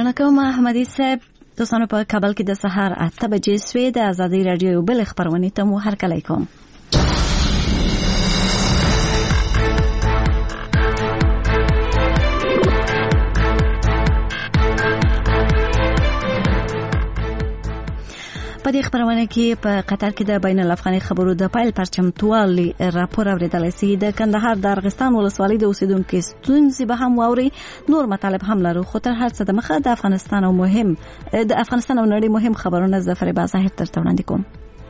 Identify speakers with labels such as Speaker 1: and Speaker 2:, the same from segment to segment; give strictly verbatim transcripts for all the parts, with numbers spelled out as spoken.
Speaker 1: مننه کوم احمدي صاحب. دوستانو په کابل کې د سهار اته بجې سوې د ازادي رادیو بل خبرونه ته مو هرکلی کوم. په دې خبرونه کې په قطر کې د بین الافغاني خبرو د پایل پرچمتوالي راپور اوریدل شي. د کندهار د ارغستان ولسوالۍ د اوسیدونکو ستونزې به هم واوري. نور مطالب هم لرو، خو تر هر څه د مخه د افغانستان او مهم د افغانستان او نړۍ مهم خبرونه ز فریبا ظاهر تر وړاندې کوم.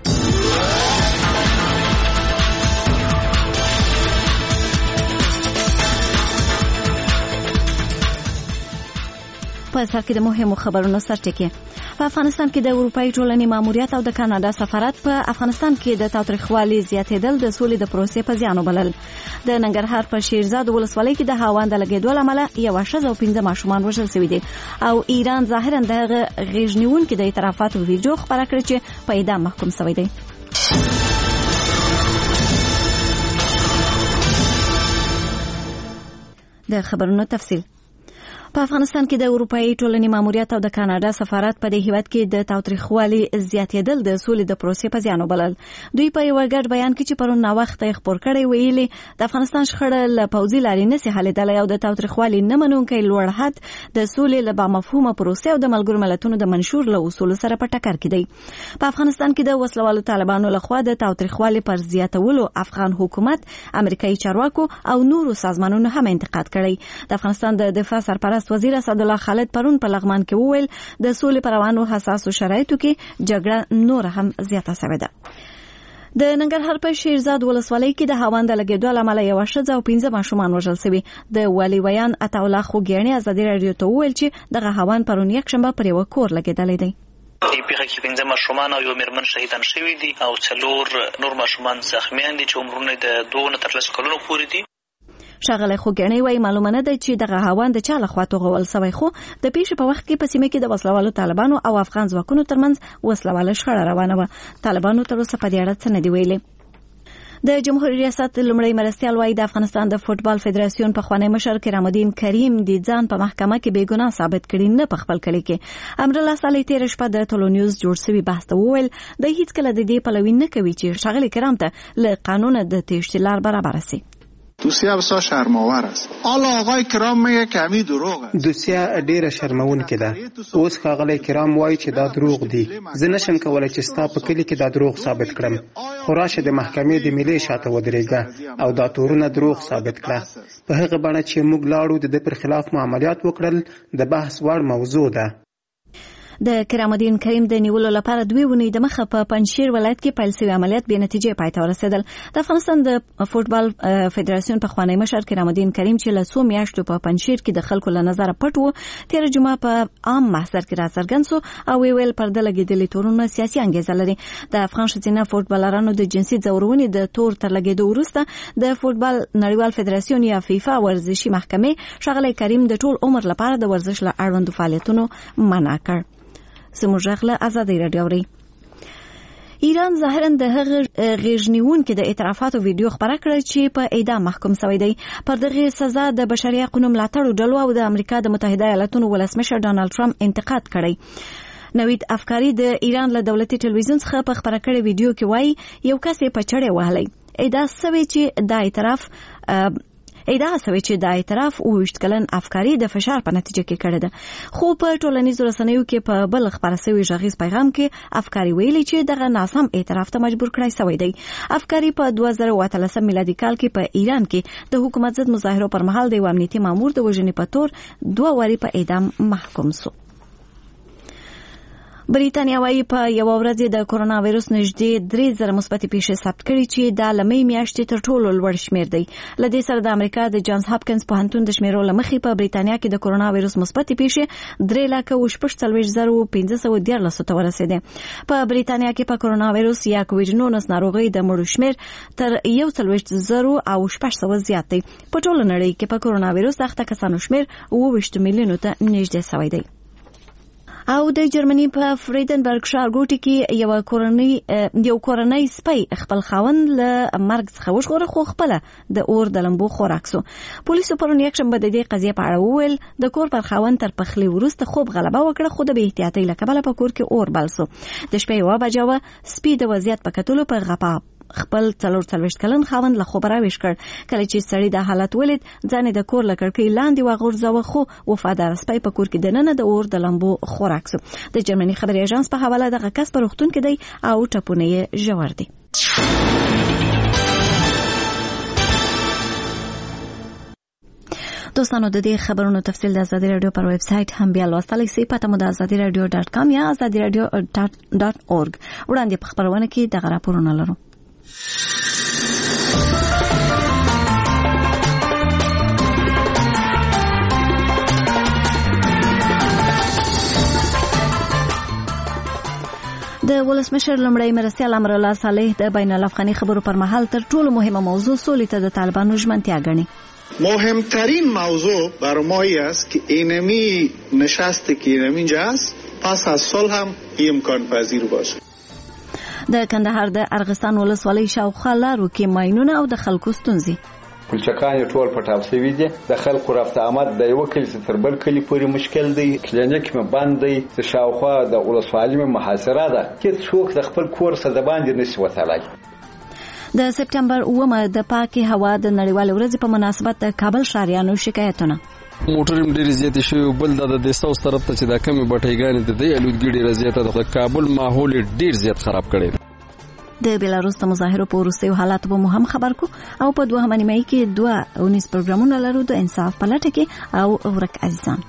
Speaker 1: په سر کې د مهمو خبرونو سرټکی. په افغانستان کې د اروپאי ټولنې ماموریت او د کاناډا سفارت په افغانستان کې د تاوتریخوالي زیاتېدل د سولې د پروسې په زیان وبلل. د ننګرهار په شیرزاد ولسوالۍ کې د هاوند لګیدو لامل یو ښځه او پنځه ماشومان وژل شوي دي او ایران ظاهرا د غیږ نیونکو د اعترافاتو ویډیو خبره کړې چې په اعدام محکوم شوی دی. د خبرونو تفصیل. په افغانستان کې د اروپאי ټولنې ماموریت او د کاناډا سفارت په دې هیواد کې د تاوتریخوالي زیاتېدل د سولې د پروسې په زیان وبلل. دوی په یو ګډ بیان کې چې پرون ناوخت یې خبر کړی ویلي د افغانستان شخړه له پوځي لارې نه سي حلېدلی او د تاوتریخوالي نه منونکی لوړ حد د سولې له بامفهومه پروسې او د ملګرو ملتونو د منشور له اصولو سره په ټکر کې دی. په افغانستان کې د وسلوالو طالبانو لخوا د تاوتریخوالي پر زیاتولو افغان حکومت، امریکایي چارواکو او نورو سازمانونو هم انتقاد کړی. د افغانستان د دفاع سرپرست وزیر اسد الله خالد پرون په لغمان کې وویل د سولې پر روانو حساسو شرایطو کې جګړه نور هم زیاته شوې ده. د ننګرهار په شیرزاد ولسوالۍ کې د هاوند لګیدو لامل یو ښځه او پنځه ماشومان وژل شوي. د والي ویان عطا الله خوګیاڼي ازادي رادیو ته وویل چې دغه هاوند پرون یکشنبه پر یو کور لګیدلی دی.
Speaker 2: دې پیښه کې پنځه ماشومان او یو میرمن شهیدان شوي دي او څلور نور ماشومان زخمیان دي چې عمرونه د دوه نه تر لسو کلونو پورې دي.
Speaker 1: ښاغلی خوګیاڼي وایي معلومه نه ده چې دغه هاوند د چا لخوا توغول سوی، خو د پیښې په وخت کې په سیمه کې د وسلوالو طالبانو او افغان ځواکونو ترمنځ وسلواله شخړه روانه وه. طالبانو تر اوسه په دې اړه څه نه دي ویلي. د جمهوریت ریاست لومړی مرستیال وایي د افغانستان د فوټبال فدراسیون پخوانی مشر کرام الدین کریم د ځان په محکمه کې بې ګناه ثابت کړي نه په خپل کلي کې. امرالله صالح تېره شپه د تلونیوز جوړ شوي بحث ته وویل دی هیڅکله د دې پلوي نه کوي چې ښاغلي کرام ته له قانونه د تېښتې لار برابره سي.
Speaker 3: دوسیه بسیار شرم‌آور است. حالا آقای کرام میگه که همین دروغ است.
Speaker 4: دوسیه ډیره شرمونکې ده. اوس ښاغلی کرام وایي چې دا دروغ دي. زه نشم کولی چې ستا په کلي کې دا دروغ ثابت کړم. خو راشه د محکمې د ملي شاته ودرېږه او دا تورونه دروغ ثابت کړه. په هغه بڼه چې موږ لاړو د ده پر خلاف معاملات وکړل د بحث وړ موضوع ده.
Speaker 1: د کرام الدین کریم د نیولو لپاره دوی ونې د مخه په پنجشیر ولایت کې پیل شوی عملیات بې نتیجې پای ته ورسېدل. د افغانستان د فوټبال فدراسیون پخوانی مشر کرام الدین کریم چې له څو میاشتو په پنجشیر کې د خلکو له نظره پټ و، تېره جمعه په عام محضر کې راڅرګند شو او ویل پرده لګېدلې تورونه سیاسي انګیزه لري. د افغان ښځینه فوټبالرانو د جنسي ځورونې د تور تر لګېدو وروسته د فوټبال نړیوال فدراسیون یا فیفا ورزشي محکمې ښاغلی کریم د ټول عمر لپاره د ورزش له اړوندو فعالیتونو منع کړ. زموږ غږ له ازادي رادیو اوري. ایران ظاهرا د هغه غیږ نیونکو د اعترافاتو ویډیو خبره کړه چې په اعدام محکوم شوی دی. پر دغه سزا د بشري حقوقو ملاتړو ډلو او د امریکا د متحده ایالاتونو ولسمشر ډانلډ ټرمپ انتقاد کړی. نوید افکاری د ایران له دولتي ټلویزیون څخه په خبره کړې ویډیو کې وایي یو کس په چړې وهلی. ادعا شوې چې د اعتراف ادعا شوې چې د اعتراف اوویشت کلن افکاری د فشار په نتیجه کې کړی ده. خو په ټولنیزو رسنیو کې په بل خبره شوي غږیز پیغام کې افکاری ویلي چې دغه ناسم اعتراف ته مجبور کړی شوی دی. افکاری په دوه زره او اتلسم میلادي کال کې په ایران کې د حکومت ضد مظاهرو پر مهال د یو امنیتي مامور د وژنې په تور دوه واري په اعدام محکوم شو. بریتانیا وايي په یو ورځ د کرونا وایرس نږدې درې زره مثبتې پیښې ثبت کړي چې د لمې میاشتې تر ټولو لوړ شمیر دی. له دې سره د امریکا د جانز هاپکینز پوهنتون د شمیرو له مخې په بریتانیا کې د کرونا وایرس مثبتې پیښې درې لکه او شپږ څلوېښت زره پنځه سوه دیارلسو ته ورسېدې. په بریتانیا کې په کرونا وایرس یا کووډ نولس ناروغۍ د مړو شمیر تر یو څلوېښت زره او شپږ سوه زیات دی. په ټوله نړۍ کې په کرونا وایرس اخته کسانو شمیر اووه ویشت میلیونو ته نږدې شوی دی. او د جرمني په فریدنبرګ ښارګوټي کې یو کورنۍ یو کورنۍ سپی خپل خاوند له مرګ څخه وژغوره خو خپله د اور د لمبو خوراک سو. پولیسو پرون یکشنبه د دې قضیې په اړه وویل د کور پر خاوند تر پخلي وروسته خوب غلبه وکړه خو د بې احتیاطۍ له کبله په کور کې اور بل سو. د شپې یوه بجه وه سپي د وضعیت په کتلو په غپا خپل څلور څلوېښت کلن خاوند له خوبه راویښ کړ. کله چې سړي دا حالت ولید ځان د کور له کړکۍ لاندې وغورځاوه خو وفادار سپی په کور کې دننه د اور د لمبو خوراک سو. د جرمني خبري اژانس په حواله دغه کس په روغتون کې دی او ټپونه یې ژور دي. دوستانو د دې خبرونو تفصیل د ازادي رادیو پر ویب سټ هم بیا لوستلی سئ. پته مو د ازادي رادیو ډاټ کام یا ازادي رادیو ډاټ اورګ. وړاندې په خبرونه کې دغه راپورونه لرو. د ولسمشر لومړی مرستیال امرالله صالح د بین الافغاني خبرو پر مهال تر ټولو مهمه موضوع سولې ته د طالبانو ژمنتیا ګڼي.
Speaker 3: مهمترین موضوع برای ما است که اینمی نشستی که اینمی جاست پس از صلح هم امکان پذیر باشه.
Speaker 1: د کندهار د ارغستان ولسوالۍ شاوخوا لارو کې ماینونه او د خلکو ستونزې.
Speaker 5: پلچکان ټول پټاو شوي دي. د خلکو رفت آمد د یو کلی تر بل کلی پورې مشکل دی. کلینیک مې بند دی. د شاوخوا د ولسوالۍ مې محاصره ده. کې څوک د خپل کور څخه د باندې نشي وتلای.
Speaker 1: د سپټمبر اوومه د پاکي هوا د نړیوال ورځې په مناسبت د کابل ښاریانو شکایتونه.
Speaker 6: موټرم ډېر زیات شوی بل د د ساوث طرف ته چې د کمی بټایګانې د دې الودګي ډېر زیات د کابل ماحول ډېر زیات خراب کړی.
Speaker 1: د بیلاروس د مظاهرو په وروستیو حالاتو به مو هم خبر کو او په دوه نیمایي کې دوه اونیس پروګرامونه لرو د انصاف په لټه کې او ورک عزیزان.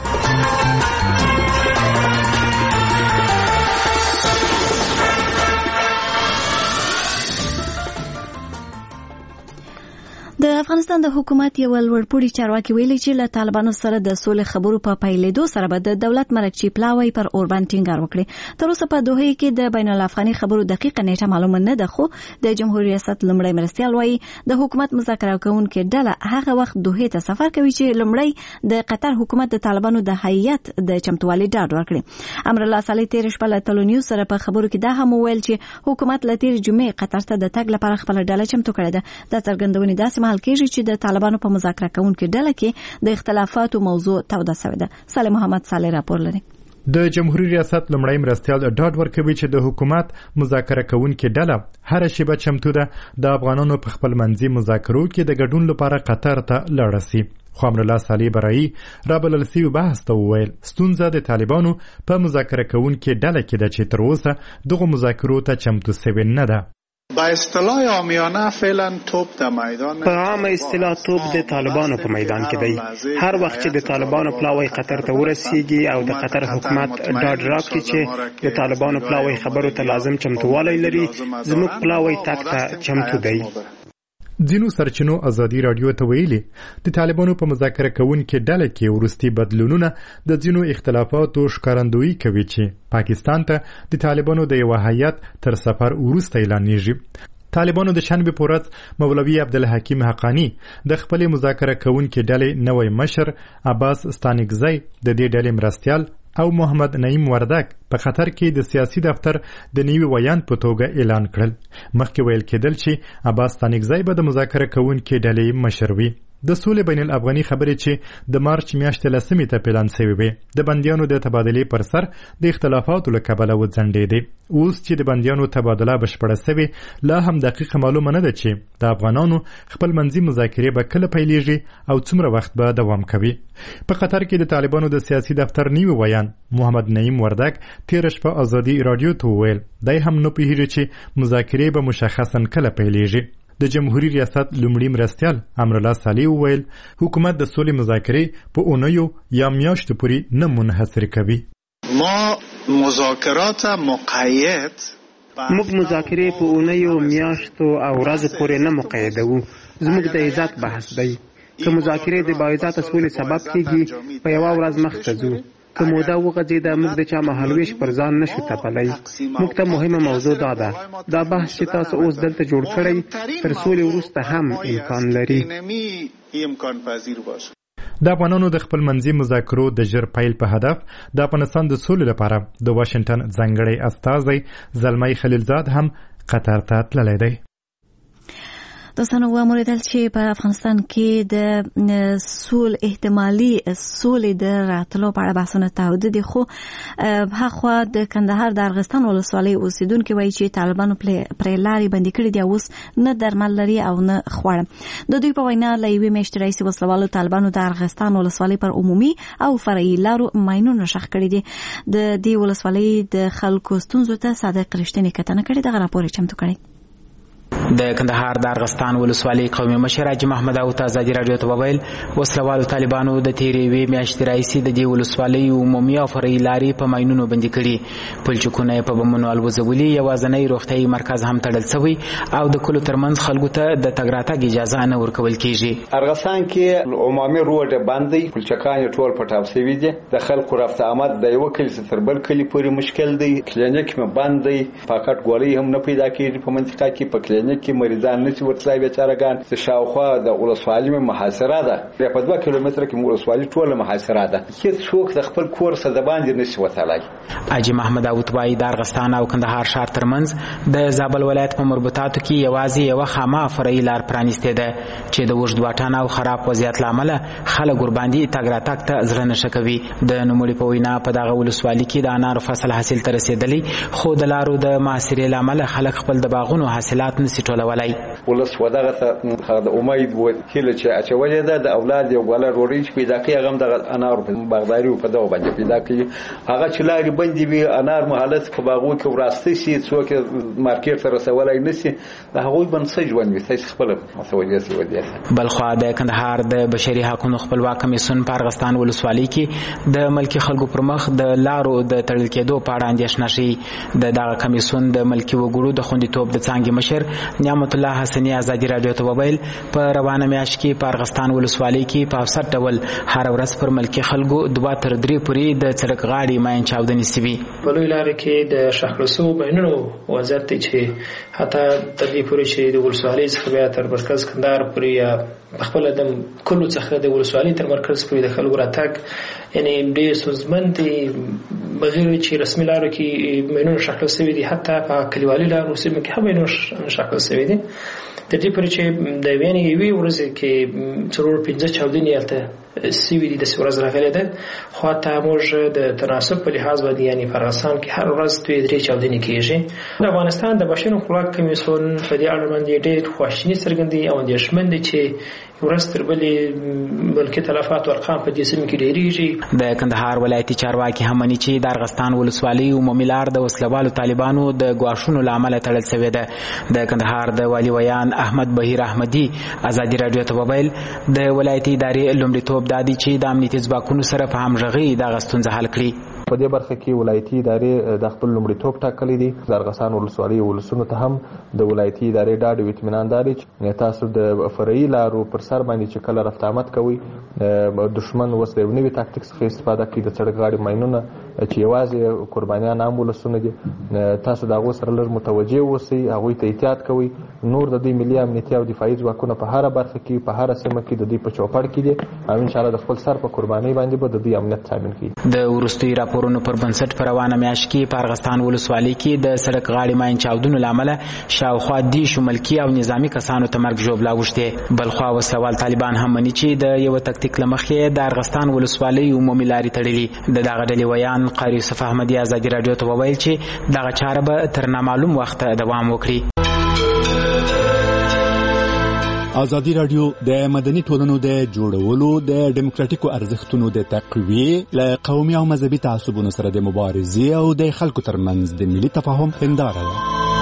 Speaker 1: د افغانستان د حکومت یو لوړپوړي چارواکي ویلي چې له طالبانو سره د سولې خبرو په پیلېدو سره به د دولت مرکچی پلاوی پر اوربان ټینګار وکړي. تر اوسه په دوحه کې د بین الافغاني خبرو دقیقه نیټه معلومه نه ده خو د جمهوریت ریاست لومړی مرستیال وایي د حکومت مذاکره کوونکي ډله هغه وخت دوحه ته سفر کوي چې لومړی د قطر حکومت د طالبانو د هیئت د چمتووالي ډاډ ورکړي. امرالله صالح تیر شپه له تلونیو سره په خبرو کې دا هم وویل چې حکومت له تیر جمعې قطر ته د تګ لپاره خپل ډله چمتو کړې ده. د څرګندونې داسې مهال کېږي چې د طالبانو په مذاکره کوونکو ډله کې د اختلافاتو موضوع توده شوې ده. صالح محمد صالح راپور لري.
Speaker 7: د جمهوریت ریاست لومړی مرستیال ډاډ ورکوي چې د حکومت مذاکره کوونکو ډله هر شی به چمتو ده د افغانانو په خپل منځي مذاکرو کې د ګډون لپاره قطر ته لاړ شي. خو امرالله صالح برایی رابلل سوي بحث ته وویل ستونزه د طالبانو په مذاکره کوونکو ډله کې ده چې تر اوسه دغه مذاکرو ته چمتو شوی نه ده.
Speaker 3: با اصطلاح عامیانه فعلا توپ د میدان
Speaker 4: په عامه اصطلاح توپ د طالبانو په میدان کې دی. هر وخت چې د طالبانو پلاوی قطر ته ورسیږي او د قطر حکومت ډاډ راکړي چې د طالبانو پلاوی خبرو ته لازم چمتووالی لري زموږ پلاوی تک ته چمتو دی.
Speaker 7: ځینو سرچینو ازادي رادیو ته ویلي د طالبانو په مذاکره کوونکو ډله کې ورستي بدلونونه د ځینو اختلافاتو ښکارندویي کوي چې پاکستان ته د طالبانو د یو هیئت تر سفر وروسته اعلانېږي. طالبانو د شنبه په ورځ مولوي عبدالحکیم حقانی د خپل مذاکره کوونکو ډلې نوی مشر عباس ستانکزی د دې ډلې مرستیال او محمد نعیم وردک په خطر کې د سیاسي دفتر د نیوي ویان په توګه اعلان کړل. مخکې ویل کېدل چې عباس ستانکزی به د مذاکره کوونکو ډلې مشر وي. د سولې بین الافغاني خبرې چې د مارچ میاشتې لسمې ته پلان شوې وې د بندیانو د تبادلې پر سر د اختلافاتو له کبله وځنډېدې. اوس چې د بندیانو تبادله بشپړه شوې لا هم دقیقه معلومه نه ده چې د افغانانو خپل منځي مذاکرې به کله پیلېږي او څومره وخت به دوام کوي. په قطر کې د طالبانو د سیاسي دفتر نیوي ویان محمد نعیم وردک تیر شپه ازادي رادیو ته وویل دی هم نه پوهېږي چې مذاکرې به مشخصا کله پیلېږي. د جمهوریت ریاست لومړي مرستیال امرالله صالح وویل حکومت د سولې مذاکرې په اونیو یا میاشتو پورې نه منحصر کوي.
Speaker 3: ما مذاکرات مقید
Speaker 4: موږ مذاکرې په اونیو میاشتو او ورځو پورې نه مقیدوو. زموږ د عزت بحث دی. که مذاکرې د باعزته سولې سبب کیږي په یوه ورځ مخته ځو. که موده وغځېده موږ د چا مهالویش پر ځان نشو تپلی. موږ ته مهمه موضوع دا ده دا بحث چې تاسو اوس دلته جوړ کړی تر سولې وروسته هم امکان لري.
Speaker 7: د افغانانو د خپل منځي مذاکرو د ژر پیل په هدف د افغانستان د سولې لپاره د واشنگټن ځانګړی استازی زلمی خلیلزاد هم قطر ته تللی دی.
Speaker 1: دوستانو وموریدل چې په افغانستان کې د سول احتمالي سولې د راتلو په اړه بحثونه تاوده دي، خو هاخوا د کندهار د ارغستان ولسوالۍ اوسیدونکي وایي چې طالبانو پرې لارې بندي کړي دي، اوس نه درمل لري او نه خواړه. د دوی په وینا له یوې میاشتې راهیسې وسلوالو طالبانو د ارغستان ولسوالۍ پر عمومي او فرعي لارو ماینونه ښخ کړي دي. د دې ولسوالۍ د خلکو ستونزو ته صادق رښتینې کتنه کړې. دغه راپور یې چمتو کړی.
Speaker 8: د کندهار د ارغستان ولسوالۍ قومي مشر حاجي محمد داوود ازادي رادیو ته وویل وسلوالو طالبانو د تیرې یوې میاشتې راهیسې د دې ولسوالۍ عمومي او فرعي لارې په ماینونو بندي کړي، پلچکونه یې په بمونو الوځولي، یوازینی روغتیايي مرکز هم تړل شوی او د کلو ترمنځ خلکو ته د تګ راتګ اجازه نه ورکول کیږي.
Speaker 5: ارغستان کې عمومي روډ باندې پلچکان ټول پټاو شوي دي، د خلکو رفت آمد د یو کلی تر بل کلی پورې مشکل دی، کلینیک مې بند دی، پاکټ ګولۍ هم نه پیدا کیږي په منطقه کې، په کلینیک کې مریضان نشي ورتلای بیچارهګان. د شاوخوا د ولسوالۍ محاصره ده، په دوه کیلومتره کې ولسوالۍ ټوله محاصره ده، هیڅ څوک د خپل کور څخه د باندې نشي وتلای.
Speaker 8: حاجي محمد داوود وايي د ارغستان او کندهار ښار ترمنځ د زابل ولایت په مربوطاتو کې یوازې یوه خامه فرعي لار پرانیستې ده چې د اوږد واټن او خراب وضعیت له امله خلک ورباندې تګ راتګ ته زړه نشه کوي. د نوموړي په وینا په دغه ولسوالۍ کې د انارو فصل حاصل ته رسېدلی، خو د لارو د محاصرې له امله خلک خپل د باغونو حاصلات نشي ټولولی.
Speaker 5: ولس ودغه ته د امید و هله چې اچولې ده د اولاد یو غلا روړی چې پیدا کوي، هغه د انار په باغداري په دغه باندې پیدا کوي، هغه چې لارې بندې وي انار مهالت په باغو کې وراسته شي، څوک مارکیټ ته رسولای نشي، د هغوی بنسټ ژوند وي تاسو خپل مسولیت ودی.
Speaker 8: بلخوا د کندهار د بشري حقوقو خپلواک کمیسیون په ارغستان ولسوالۍ کې د ملکی خلکو پر مخ د لارو د تړل کېدو په اړه اندېښنه شي. د دغه کمیسیون د ملکی وګړو د خوندیتوب د څانګې مشر نعمت الله حسنی ازادي رادیو ته وویل په روانه میاشت کې په ارغستان ولسوالۍ کې په اوسط ډول هر ورځ پر ملکی خلکو دوه تر درې پورې د سړک غاړې ماین چاودنې سوي.
Speaker 9: په لوی لارې کې د شخړسو بینونو وضعیت دی چې حتی تر دې پورې چې د ولسوالۍ څخه بیا تر مرکز کندهار پورې یا خپل د کلو څخه د ولسوالۍ تر مرکز پورې د خلکو راتګ یعنی ډېر ستونزمن دی، بغیر چې رسمي لارو کې بینونه شخړل سوي دي، حتی په کلیوالي لارو سیمو کې هم بینونه شخړل سوي دي. د دې پورې چې د وینې یوې ورځې کې څلور پنځه چاودنې هلته سوي دي، داسې ورځ راغلې ده، خو حتی موږ د تناسب په لحاظ باندې یعنې په ارغستان کې هر ورځ دوې درې چاودنې کېږي. د افغانستان د بشري حقوقو کمیسیون په دې اړه باندې ډېر خواشیني څرګندوي او اندېښمن دی چې ورځ تر بلې بلکې تلفات ارقام په دې سیمه کې ډېرېږي.
Speaker 8: د کندهار ولایتي چارواکي هم مني چې د ارغستان ولسوالۍ عمومي لار د وسلوالو طالبانو د ګواښونو له امله تړل شوې ده. د کندهار د والي ویان احمد بهیر احمدي ازادي رادیو ته وویل د ولایتي ادارې لومړیتوب دا دی چې د امنیتي ځواکونو سره په همغږۍ دغه ستونزه حل کړي.
Speaker 10: په دې برخه کې ولایتي ادارې د خپل لومړیتوب ټاکلی دي. د ارغستان ولسوالۍ ولسونو ته هم د ولایتي ادارې ډاډ او اطمینان دی چې تاسو د فرعي لارو پر سر باندې چې کله رفت آمد کوي، دشمن اوس د یو نوي تاکتیک څخه استفاده کوي، د سړک غاړې ماینونه چې یوازې قربانیان عام ولسونه دي، تاسو د هغو سره لږ متوجه اوسئ، هغوی ته احتیاط کوئ. نور د دوی ملي امنیتي او دفاعي ځواکونه په هره برخه کې په هره سیمه کې د دوی په چوپړ کې دي او انشاءالله د خپل سر په قربانۍ باندې به د دوی امنیت تامین کړي.
Speaker 8: د وروستي راپورونو پر بنسټ په روانه میاشت کې په ارغستان ولسوالۍ کې د سړک غاړې ماین چاودنو له امله شاوخوا دیرشو ملکي او نظامي کسانو ته مرګ ژوبله اوښتې. بلخوا وسلوال طالبان هم مني چې د یوه تکتیک له مخې د ارغستان ولسوالۍ عمومي لارې تړلي. د دغه ډلې ویان قاری یوسف احمدي ازادي رادیو ته وویل چې دغه چاره به تر نامعلوم وخته دوام وکړي.
Speaker 11: ازادي رادیو د مدني ټولنو د جوړولو د ډیموکراټیکو ارزښتونو د تقویې له قومي او مذهبي تعصبونو سره د مبارزې او د خلکو ترمنځ د ملي تفاهم هنداره ده.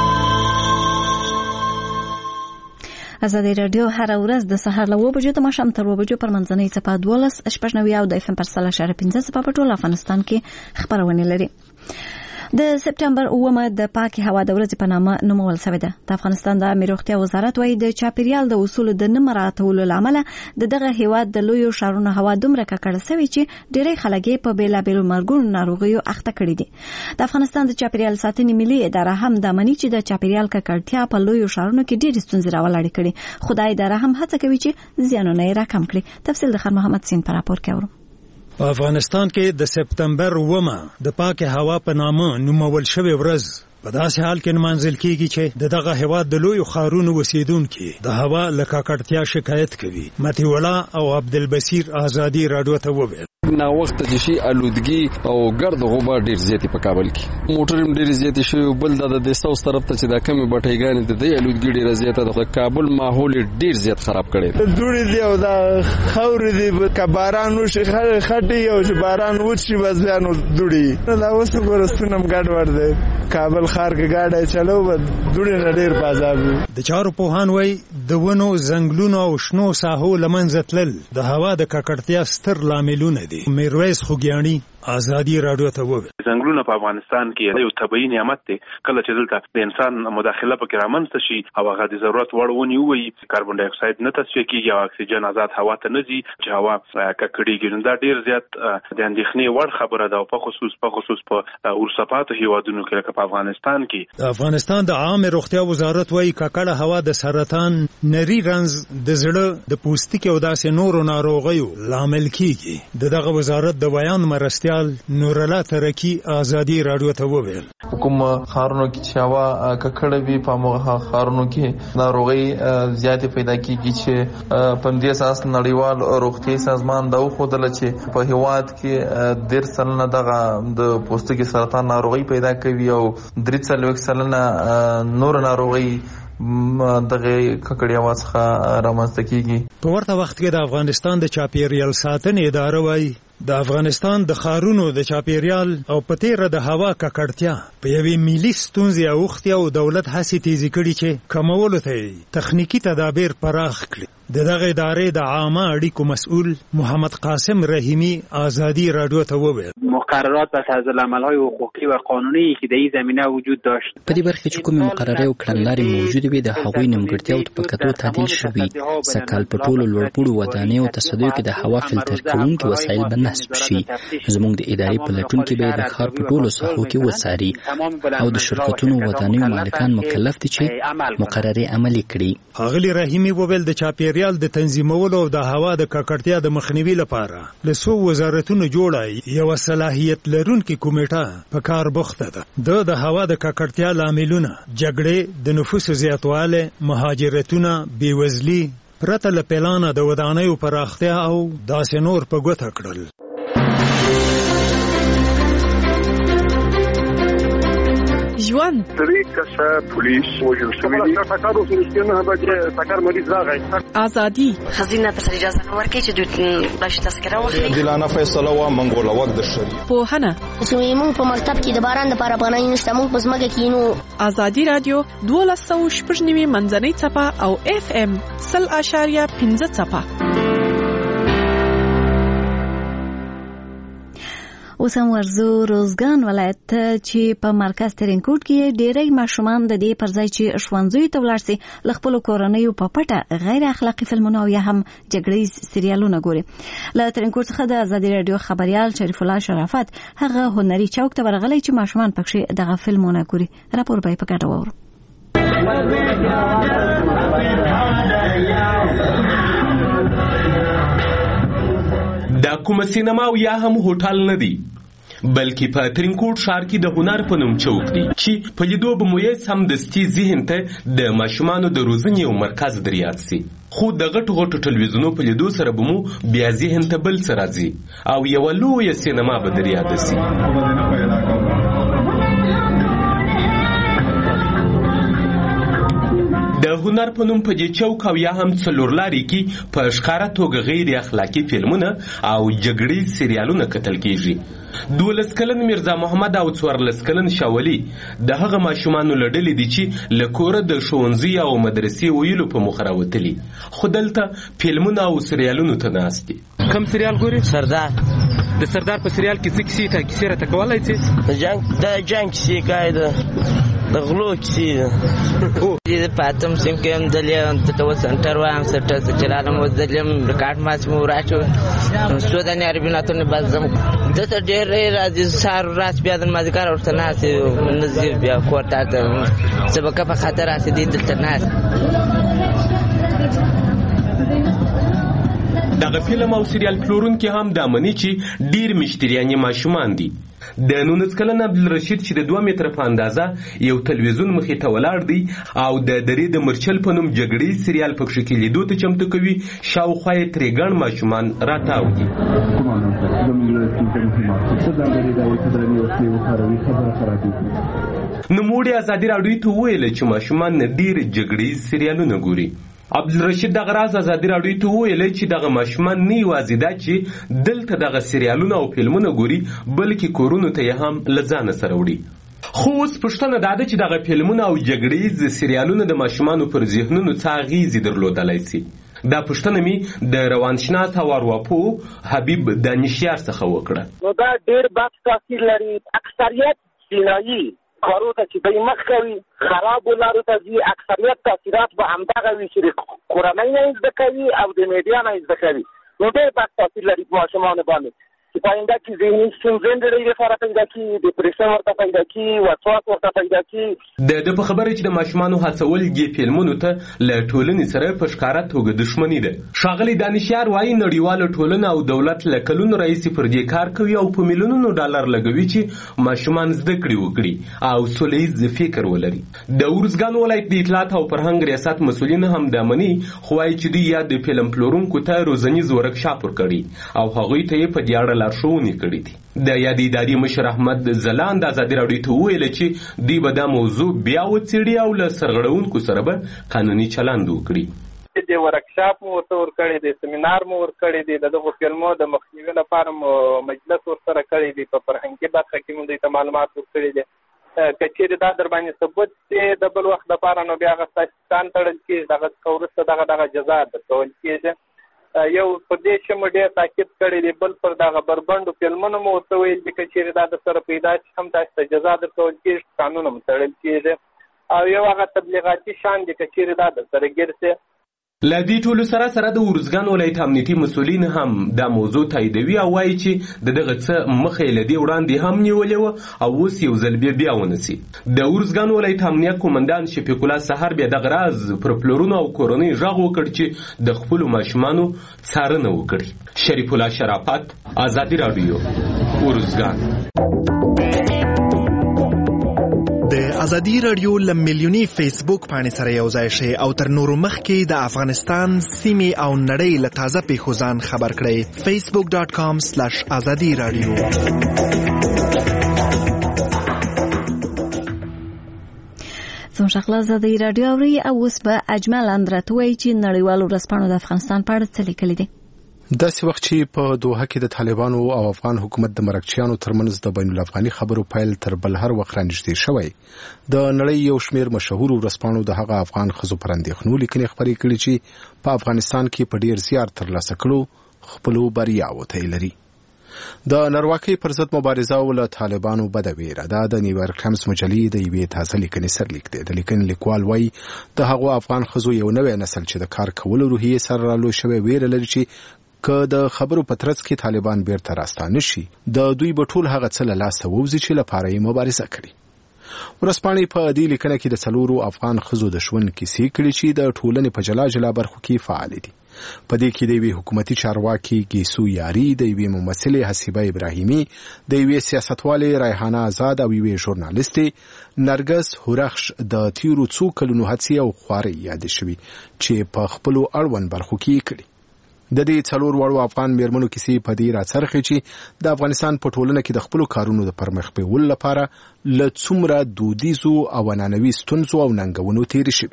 Speaker 1: ازادي رادیو هر ورځ د سهار له اوه بجو د ماښام تر اوه بجو پر منځنۍ څپه دولس شپږ نوي او د اف ام پر سل اشاره پنځه څپه په ټول افغانستان کې خپرونه لري. د سپټمبر اوومه د پاکي هوا د ورځې په نامه نومول شوې ده. د افغانستان د امنیت روغتیا وزارت وايي د چاپیریال د اصولو د نه مراعاتولو لامل د دغه هیواد د لویو ښارونو هوا دومره ککړه شوې چې ډېری خلک په بیلابیلو مرګونو ناروغیو اخته کړي دي. د افغانستان د چاپیریال ساتنې ملي اداره هم د مني چې د چاپیریال ککړتیا په لویو ښارونو کې ډېرې ستونزې راولاړې کړي. خدای اداره هم هڅه کوي چې زیانونه یې راکم کړي. تفصیل د خان محمد سین پر راپور کې اورو.
Speaker 12: په افغانستان کې د سپټمبر اوومه د پاکه هوا په نامه نومول شوې ورځ په داسې حال کې نمانځل کېږي چې د دغه هیواد د لویو ښارونو اوسیدونکي د هوا له ککړتیا شکایت کوي. متي ولا او عبدالبصیر آزادي راډیو ته وویل
Speaker 6: نا وخت چې شي الودګي او ګرد غبار ډیر زیاتې په کابل کې موټر هم ډیر زیاتې شوی. بل د د ساوث طرف ته چې د کمی بټایګانې د دې الودګي ډیر زیاته د کابل ماحول ډیر زیات خراب کړي.
Speaker 13: دوړي دی او دا خور دی کباران وشي خټي او چې باران وشي بس بیا نو دوړي دا اوس ورستونم ګډ ور دی. کابل ښار کې ګاډي چلو و دوړي نه ډیر بازابي.
Speaker 12: د چارو پوهان وای د ونو زنګلونو او شنو ساحو لمنځه تلل د هوا د ککړتیا ستر لاملونه دي. میرویس خوګیانی آزادي راډیو ته وویل
Speaker 14: ځنګلونه په افغانستان کې یو طبيعي نعمت دی. کله چې دلته د انسان مداخله پکې رامنځته شي او هغه د ضرورت وړ ونی وي کاربن ډای اکساید نه تصفیه کیږي او اکسیجن آزاد هوا ته نه ځي چې هوا ککړېږي. دا ډیر زیات د اندېښنې وړ خبره ده په خصوص په خصوص په ورسپاتو هیوادونو کې لکه په افغانستان کې.
Speaker 12: د افغانستان د عامه روغتیا وزارت وايي ککړه هوا د سرطان، نری رنځ، د زړه، د پوستکي او داسې نورو ناروغیو لامل کیږي. دغه وزارت د بیان مرستیال نورلا ترکی آزادي راډیو ته وویل
Speaker 15: کوم خارونو کې چې هوا ککړه وي په موږ خارونو کې ناروغي زیاتې پیدا کیږي چې په دې اساس نړیوال روغتي سازمان دا وښودل چې په هیواد کې ډېر سلنه دغه د پوستکي سرطان ناروغي پیدا کوي او درې څلوېښت سلنه نور ناروغي دغه ککړې هوا څخه رامنځته کیږي.
Speaker 12: په ورته وخت کې د افغانستان د چاپیریال ساتنې اداره وايي د افغانستان د ښارونو د چاپیریال او په تیره د هوا ککړتیا په یوې ملي ستونزې اوښتې او دولت هڅې تیزې کړي چې کمولو ته تخنیکي تدابیر پراخ کړي. د دغه ادارې د عامه اړیکو مسؤل محمد قاسم رحیمی آزادی رادیو ته وویل
Speaker 16: مقررات و طرزالعمل‌های حقوقی و قانونی که در این زمینه وجود داشت
Speaker 17: په دې برخه کې کومې مقررې او کړنلارې موجودې وي د هغوی نیمګړتیاو په کتو تعدیل شوي. سږکال په ټولو لوړپوړو ودانیو او تصدیو کې د هوا فلټر کوونکي وسایل به نصب شي. زموږ د ادارې پلټون کې به د ښار په ټولو ساحو کې وڅاري او د شرکتونو ودانیو مالکان مکلف دي چې مقررې عملي کړي.
Speaker 12: ښاغلي رحیمی وویل د چاپیریال د تنظیمولو او د هوا د ککړتیا د مخنیوي لپاره له څو وزارتونو جوړه یوه صلاحیت لرونکې کمیټه په کار بوخته ده. د د هوا د ککړتیا لاملونه جګړې، د نفوسو زیاتوالی، مهاجرتونه، بېوزلي، پرته له پلانه د ودانیو پراختیا او داسې نور په ګوته کړل.
Speaker 18: ژوند
Speaker 19: درې کسه پولیس وژل شوي دي. ټکر وشو چې نه به ټکر مریض راغی.
Speaker 18: ازادي
Speaker 20: خزینه ته اجازه نه ورکړي چې دوی باش تذکره واخلي.
Speaker 21: دلانه فیصله و منګول وخت د شری
Speaker 18: پوهنه
Speaker 22: چې موږ په مکتب کې د باران لپاره پناه نشته موږ په ځمکه کې نو.
Speaker 18: ازادي رادیو دوه سوه شپږ نوي منځنۍ څپه او اف ام سل اشاریه پنځه څپه.
Speaker 1: اوس هم ورزو روزګان ولایت چې په مرکز ترینکوټ کې ډېری ماشومان د دې پر ځای چې ښوونځیو ته ولاړ سي له خپلو کورنیو په پټه غیر اخلاقي فلمونه او یا هم جګړیز سریالونه ګوري. له ترینکوټ څخه د ازادي راډیو خبريال شریف الله شرافت هغه هنري چوک ته ورغلی چې ماشومان پکې دغه فلمونه ګوري. راپور به په ګډه واورو.
Speaker 23: دا کومه سینما او یا هم هوټل نه دی بلکې په ترینکوټ ښار کې د هنر په نوم چوک دی چې په لیدو به مو یې سمدستي ذهن ته د ماشومانو د روزنې یو مرکز در یاد سي. خو د غټو غټو ټلویزیونو په لیدو سره به مو بیا ذهن ته بل څه راځي او یوه لویه سینما به در یاد سي. د د هنر په نوم په دې چوک او یا هم څلورلاري کې په ښکاره توګه غیر اخلاقي فلمونه او جګړې سریالونه کتل کیږي. دولس کلن میرزا محمد او څوارلس کلن شاولي د هغه ماشومانو له ډلې دي چې له کوره د ښوونځي او مدرسې ویلو په موخه راوتلي، خو دلته فلمونه او سریالونو ته ناست دي.
Speaker 2: کوم سریال ګوري؟ سردار. د سردار په سریال کې څه کیسې ته کیسې راته کولی شې؟ د جنګ د جنګ کیسې کوي، د د غلو کیسې د پاتم سیم کې هم دلیم ته اوس سنټر وایم سټر چې رالم اوس دلیم ریکارډ ماس مو راچو سوداني عربي ناتونه بازم دته ډېر راځي سار راس بیا د مازیګر ورته ناسې نظیر بیا کوټه ته سبق په خاطر راځي دلته ناس.
Speaker 23: دغه فلم او سریال پلورونکي هم دا مني چې ډیر مشتریان یې ماشومان دي. د نولس کلن عبدالرشید چې د دوه متره په اندازه یو تلویزیون مخې ته ولاړ دی او د درې د مرچل په نوم جګړې سریال پکښې کې لیدو ته چمتو کوي، شاوخوا یې ترې ګڼ ماشومان راتاو دي. نوموړي ازادي راډیو ته وویل چې ماشومان ډیر جګړې سریالونه ګوري. عبدالرشید دغه راز ازادي راډیو ته وویل چې دغه ماشومان نه یوازې دا چې دلته دغه سریالونه او فلمونه ګوري، بلکې کورونو ته یې هم له ځانه سره وړي. خو اوس پوښتنه دا ده چې دغه فلمونه او جګړیز سریالونه د ماشومانو پر ذهنونو څه اغیزې درلودلی سي. دا پوښتنه مې د روانشناس او ارواپوه حبیب دانشیار څخه وکړه.
Speaker 3: نو دا ډېر بد تاثیر لري. اکثریت جنایي کارو ته چې دوی مخ کوي، خرابو لارو ته ځي، اکثریت تاثیرات به همدغه وي چې د کورنۍ نه یې زده کوي او د میډیا نه یې زده کوي. نو ډېر بد تاثیر لري په ماشومانو باندې چې په آینده کې ذهني ستونزې ډېرې لپاره پیدا کېږي، ډپریشن ورته پیدا کېږي، وسواس ورته پیدا کېږي.
Speaker 23: د ده په خبره چې د ماشومانو هڅول دې فلمونو ته له ټولنې سره په ښکاره توګه دښمني ده. ښاغلی دانشیار وایي نړیواله ټولنه او دولت له کلونو راهیسې پر دې کار کوي او په میلیونونو ډالر لګوي چې ماشومان زده کړې وکړي او سوله ییز فکر ولري. د ارزګان ولایت د اطلاعات او فرهنګ ریاست مسؤلین هم دا مني، خو وایي چې دوی یا د فلم پلورونکو ته روزنیز ورکشاپ ورکړي او هغوی ته یې په دې اړه لارښوونې کړي دي. د یاد اداري مشر احمد ځلاند ازادي راډیو ته وویل چې دوی به دا موضوع بیا وڅېړي او له سرغړونکو سره به قانوني چلند وکړي.
Speaker 4: د ورکشاپ مو ورته ورکړی دی، سیمینار مو ورکړی دی، د دغو فلمو د مخنیوي لپاره مو مجلس ورسره کړی دی، په فرهنګي برخه کې مو دوی ته معلومات ورکړي دي. که چېرې دا در باندې ثبوت دی د بل وخت لپاره نو بیا هغه ستاسې کان تړل کېږي، دغه څخه وروسته دغه دغه جزا درکول کېږي. یو پر دې چې مو ډېر تاکید کړی دی، بل پر دغه بربنډو فلمونو مو ورته ویل دي که چېرې دا در سره پیدا شي هم تاسو ته جزا درکول کېږي، قانون هم تړل کېږي. او یو هغه تبلیغاتي شان دی که چېرې دا در سره ګیر شي.
Speaker 23: له دې ټولو سره سره د ارزګان ولایت امنیتي مسؤلین هم دا موضوع تاییدوي او وایي چې د دغه څه مخه یې له دې وړاندې هم نیولې وه او اوس یو ځل بیا بیا ونسي. د ارزګان ولایت امنیت قومندان شفیق الله سحر بیا دغه راز پر پلورونو او کورنۍ غږ وکړ چې د خپلو ماشومانو څارنه وکړي. شریف الله شرافت، ازادي راډیو، ارزګان.
Speaker 24: د ازادي راډیو ل میلیوني فیسبوک پاڼې سره یو ځای شئ او تر نورو مخکې د افغانستان سیمې او نړۍ له تازه پیښو ځان خبر کړئ. فیسبوک ډاټ کام سلاش ازادي راډیو.
Speaker 1: زموږ خپل ازادي راډیو اوري او اوس به اجمل اندرت وایي چې نړیوالو ورځپاڼو د افغانستان په اړه څه لیکلي دي.
Speaker 25: داسې وخت چې په دوحه کې د طالبانو او افغان حکومت د مرکچیانو ترمنځ د بین الافغاني خبرو پیل تر بل هر وخت رانږدې شوی، د نړۍ یو شمېر مشهور ورځپاڼو د هغه افغان ښځو پر اندېښنو لیکنې خپرې کړي چې په افغانستان کې په ډیر زیار ترلاسه کړو خپلو بریاوو ته لري. د نارواکۍ پر ضد مبارزه له طالبانو بده ویره. دا د نیویارک ټایمز مجلې د یوې تازه لیکنې سرلیک دی. د لیکنې لیکوال وایي د هغو افغان ښځو یو نوی نسل چې د کار کولو روحیې سره رالوی شوی ویره لري چې که د خبرو په ترڅ کې طالبان بیرته راستانه شي، د دوی به ټول هغه څه له لاسه ووځي چې لپاره یې مبارزه کړې. ورځپاڼې په دې لیکنه کې د څلورو افغان ښځو د ژوند کیسې کړي چې د ټولنې په جلا جلا برخو کې فعال دي. په دې کې د یوې حکومتي چارواکي ګیسو یاري، د یوې ممثلې حسیبه ابراهیمي، د یوې سیاستوالې ریحانه آزاد او یوې ژورنالیستې نرګس هورخش د تیرو څو کلونو هڅې او خوارۍ یادې شوي چې په خپلو اړوند برخو کې کړي. د دې څلور وړو افغان میرمنو کیسې په دې راڅرخي چې د افغانستان په ټولنه کې د خپلو کارونو د پرمخ بیولو لپاره له څومره دودیزو او عنعنوي ستونزو او ننګونو تېرې شوي.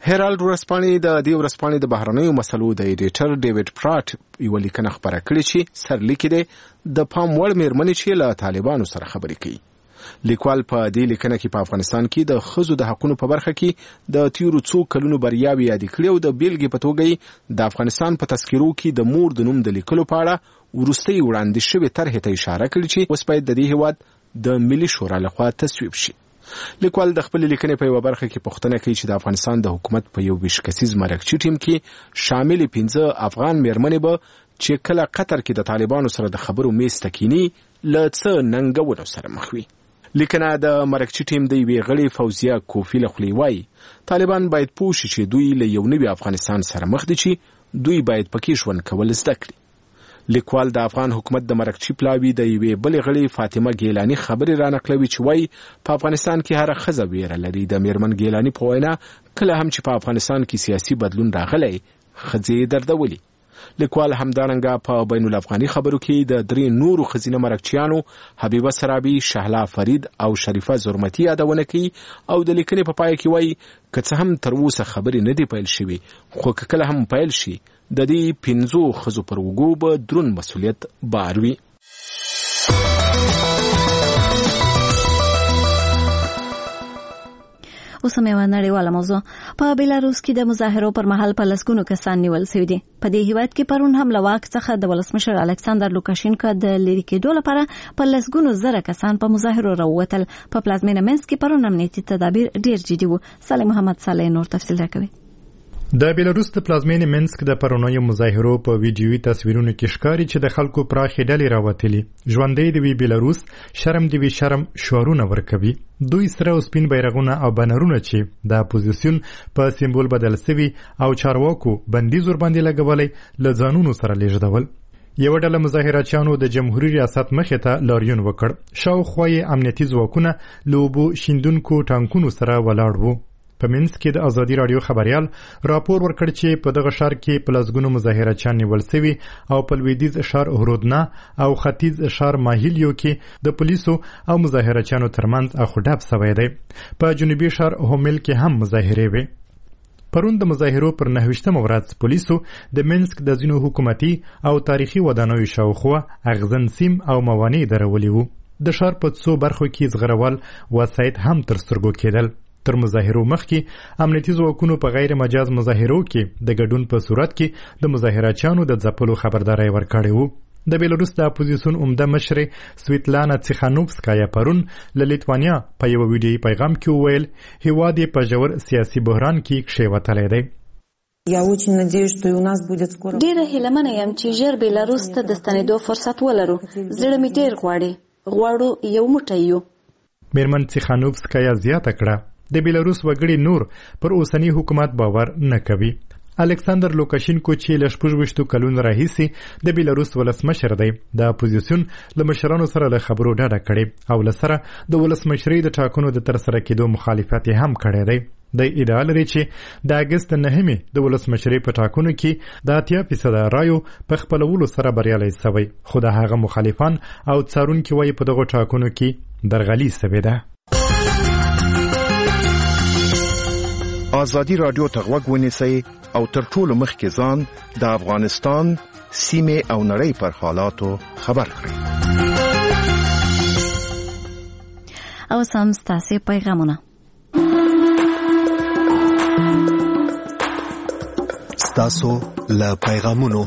Speaker 25: هیرالد ورځپاڼې د دې ورځپاڼې د بهرنیو مسلو د ایډیټر ډیوډ پراټ یو لیکنه خبره کړې چې سرلیک دی د پام وړ میرمنې چې له طالبانو سره خبرې کوي. لیکوال په دې لیکنه کې په افغانستان کې د ښځو د حقوقو په برخه کې د تیرو څو کلونو بریاوې یادې کړې او د بیلګې په توګه د افغانستان په تذکرو کې د مور د نوم د لیکلو په اړه وروستۍ وړاندې شوې طرحې ته اشاره کړې چې اوس باید د دې هېواد د ملي شورا لخوا تصویب شي. لیکوال د خپل لیکنې په یو برخه کې پوښتنه کوي چې د افغانستان د حکومت په یو ویش کسیز مرکچی ټیم کې شامل پنځه افغان میرمنې به چې کله قطر کې د طالبانو سره د خبرو میز ته کینی له څه ننګونو سره مخ وي. لیکنه د مرکچی ټیم د یوې غړي فوزیه کوفی له خولې وایي طالبان باید پوه شي چې دوی له یو نوي افغانستان سره مخ دي چې دوی باید پکې ژوند کول زده کړي. لیکوال د افغان حکومت د مرکچی پلاوی د یوې بلې غړي فاطمه ګیلانی خبرې را نقلوي چې وایي په افغانستان کې هر ښځه ویره لري. د میرمن ګیلانی په وینا کله هم چې په افغانستان کې سیاسي بدلون راغلی ښځې دردولي. لیکوال همدارنګه په بین الافغاني خبرو کې د درې نورو ښځینه مرکچیانو حبیبه سرابي، شهلا فرید او شریفه زرمتي یادونه کوي او د لیکنې په پای کې وایي که څه هم تر اوسه خبرې نه دي پیل شوي خو که کله هم پیل شي د دې پنځو ښځو پر اوږو به دروند مسؤلیت بار وي.
Speaker 1: اوس هم یوه نړیواله موضوع. په بیلاروس کې د مظاهرو پر مهال په لسګونو کسان نیول شوي دي. په دې هیواد کې پرون هم له واک څخه د ولسمشر الکساندر لوکاشینکو د لرې کېدو لپاره په لسګونو زره کسان په مظاهرو راووتل. په پلازمینه منسک کې پرون امنیتي تدابیر ډیر جدي وو. صالح محمد صالح نور تفصیل راکوي.
Speaker 12: د بیلاروس د پلازمینې منسک د پرونیو مظاهرو په ویډیوي تصویرونو کې ښکاري چې د خلکو پراخې ډلې راوتلي. ژوندی دی وی بیلاروس، شرم دی وی شرم شعارونه ورکوي. دوی سره او سپین بیرغونه او بنرونه چې د اپوزیسیون په سمبول بدل سوي او چارواکو بندیز ور باندې لګولې له ځانونو سره لیږدول. یو ډله مظاهرچیانو د جمهوریت ریاست مخې ته لاریون وکړ. شاوخوا یې امنیتي ځواکونه له اوبو شیندونکو ټانکونو سره ولاړ وو. په منسک کې د ازادي رادیو خبريال راپور ورکړ چې په دغه ښار کې په لسګونو مظاهرچیان نیول شوي او په لویدیځ ښار هرودنا او ختیځ ښار ماهیلیو کې د پولیسو او مظاهرچیانو ترمنځ اخوډاب شوی دی. په جنوبي ښار هومل کې هم مظاهرې وې. پرون د مظاهرو پر نهویشتمه ورځ پولیسو د منسک د ځینو حکومتي او تاریخي ودانیو شاوخوا اغزن سیم او موانع درولي وو. د ښار په څو برخو کې زغرول وسایط هم تر سترګو کېدل. تر مظاهرو مخکې امنیتي ځواکونو په غیر مجاز مظاهرو کې د ګډون په صورت کې د مظاهرچیانو د ځپلو خبرداری ورکړی وو. د بیلاروس د اپوزیسیون عمده مشر سویتلانا تیخانوفسکایا پرون له لیتوانیا په یو ویډیوي پیغام کې وویل هیواد یې په ژور سیاسي بحران کې کښېوتلی دی.
Speaker 1: ډیره هیلهمنه یم چې ژر بیلاروس ته د ستنېدو فرصت ولرو. زړه مې ډیر غواړي. غواړو یو موټی یو.
Speaker 12: میرمن تیخانوفسکایا زیاته کړه د بیلاروس وګړي نور پر اوسنی حکومت باور نه کوي. الکساندر لوکاشینکو چې له شپږ ویشتو کلونو راهیسې د بیلاروس ولسمشر دی د اپوزیسیون له مشرانو سره له خبرو ډډه کړې او له سره د ولسمشرۍ د ټاکنو د ترسره کېدو مخالفت هم کړی دی. د ادعا لري چې د اګست نهمې د ولسمشرۍ په ټاکنو کې د اتیا فیصده رایو په خپلولو سره بریالی شوی خو د هغه مخالفان او څارونکي وایي په دغو ټاکنو کې درغلي شوې ده.
Speaker 24: ازادي رادیو ته غوږ ونیسئ او تر ټولو مخکې ځان د افغانستان سیمې او نړۍ پر حالاتو خبر کړئ.
Speaker 1: او سم ستاسو پیغامونه.
Speaker 24: ستاسو له پیغامونو.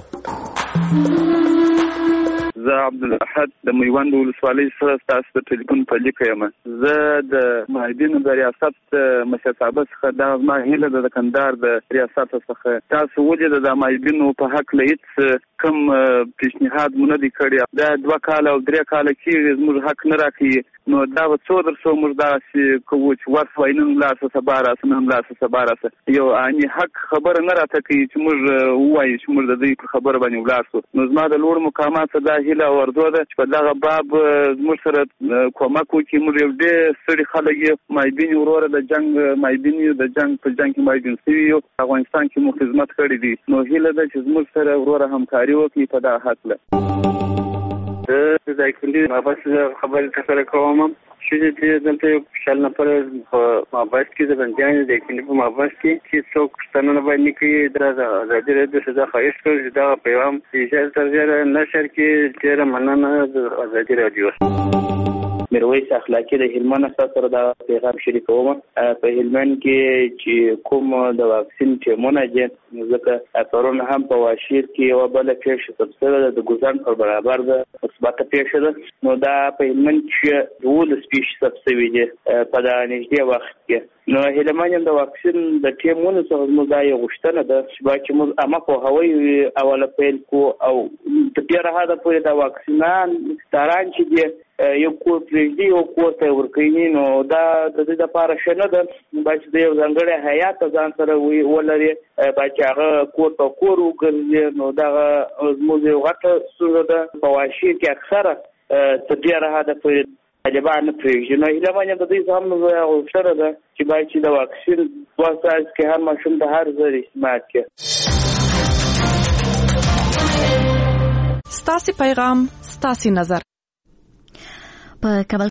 Speaker 5: زه عبدالاحد د میوند ولسوالۍ سره ستاسو د ټلیفون په لیکه یم. زه د معیدینو د ریاست مشر صاحب څخه دا زما هیله ده د کندهار د ریاست څخه تاسو ولې د معیدینو په حق له هیڅ کوم پیشنهاد مو نه دی کړی. دا دوه کاله او درې کاله کېږي زموږ حق نه راکوي. نو دا به څو در څو موږ داسې کوو چې ورس وایي نن لاړ شه سبا راسه نن لاړ شه سبا راسه. یو عیني حق خبره نه راته کوي چې موږ ووایو چې موږ د دوی په خبره باندې ولاړ شو. نو زما د لوړ مقامات دا هیله او ارزو ده چې په دغه باب زموږ سره کومک وکړي. موږ یو ډېر ستړي خلک یو معیدین وروره د جنګ معیدین یو د جنګ په جنګ کې معیدین شوي یو افغانستان کې مو خدمت کړی دي. نو هیله ده چې زموږ سره وروره همکاري وکړي په دغه هکله. د دایکلي مابس خبرې ترسره کوم
Speaker 7: چې دلته یو شل نفر په مابس کې د بندیانو د کلي په مابس کې چې څوک پښتنه باندې کوي د ازادي راډیو څخه خواهش کوي چې دا پیغام چې تر ډیره نشر کې ډیره مننه د ازادي راډیو.
Speaker 8: میرویس اخلاقی د هلمند سره دا پیغام شریکوم. په هلمند کې چې کوم د واکسین ټیمونه دي ځکه پرون هم په واشیر کې یو بل پیښه تفصیل د ګوزن پر برابر ده مثبت پیښه ده نو دا په هلمند کې ډول سپیش تفصیل دي په دا نږدې وخت کې نو هلمند د واکسین د ټیمونو څخه موږ دا یو غوښتنه ده چې موږ اما په هوایي اوله پیل کو او د ډیره هدا پورې د واکسینان تاران چې دي یو کور پرېږدي او کور ته ورکوي نو دا د دې لپاره ښه نه ده باید د یو ځانګړي هیات ځان سره ولري باید چې هغه کور ته کور وګرځي نو دغه زموږ یو غټه ستونزه ده په واشیر کې اکثره تر ډېره حده پورې طالبان نه پرېږدي نو هیله د دوی هم غوښتنه ده چې باید چې د واکسین دوه ساعت کې هر ماشوم د هر ځای استعمال کړي.
Speaker 18: ستاسې پیغام ستاسې نظر.
Speaker 1: په کابل